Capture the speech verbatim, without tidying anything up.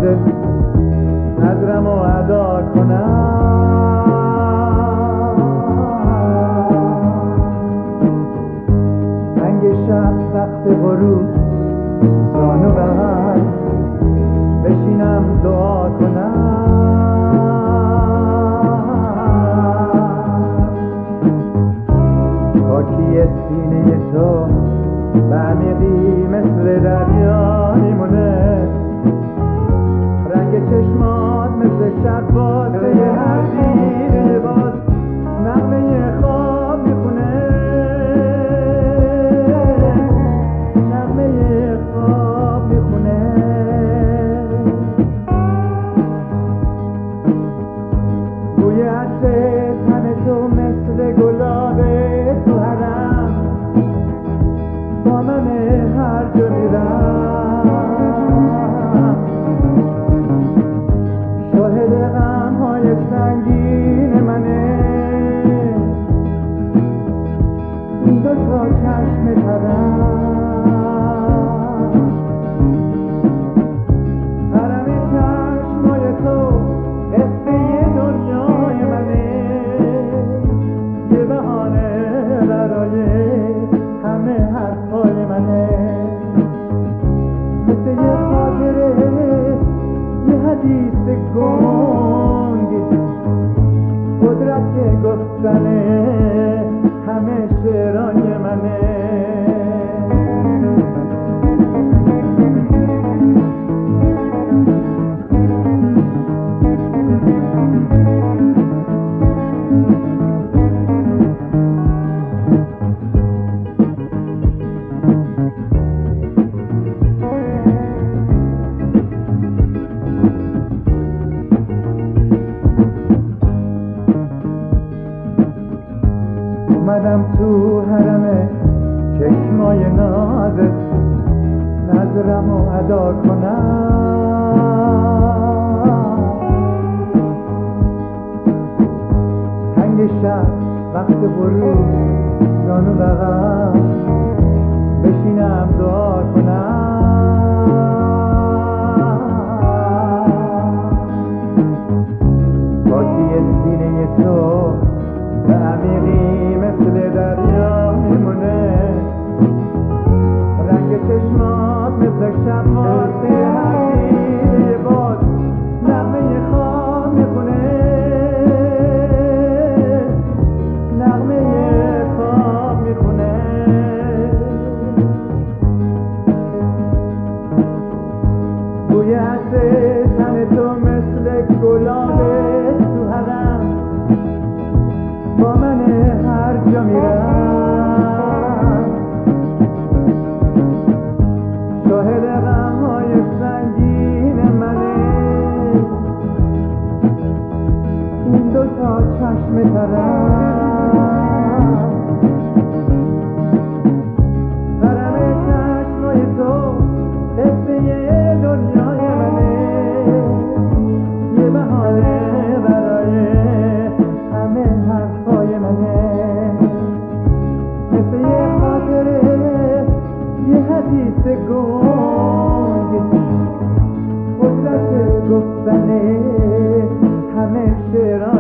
نازت نظرم و ادا کنم. رنگ شب وقت غروب زانو به هم بشینم دعا کنم. پاکی سینه تو به عمیقی مثل دریا میمونه. رنگ چشمات مثل شب بازه هر دیده باز نغمه خواب میخونه. نغمه خواب میخونه. بوی عطر تن تو مثل گلابه تو حرم با من هر جا میرم. شاهد غم‌های سنگین منه این دو تا چشم ترم. حرم چشمای تو قصه دنیای منه. یه بهانه برای همه حرفای منه. مثل یه خاطره یه حدیث گنگ قدرت گفتنه همه شعرهای منه. اومدم تو حرم چشمای نازت نظرم و ادا کنم. تنگ شب وقت غروب زانو بغم بشینم دعا کنم. پاکی سینه تو به عمیقی مثل دریا میمونه. رنگ چشمات مثل شب واسه هر دیده باز نغمه خواب میخونه. نغمه خواب میخونه. بوی عطر تن تو مثل گلابه تو حرم با من هر جا میرم. شاهد غم‌های سنگین منه این دو تا چشم ترم. حرم چشمای تو قصه دنیای منه. یه بهانه برای همه حرفای منه. مثل یه خاطره یه حدیث گنگ قدرت گفتنه همه شعرها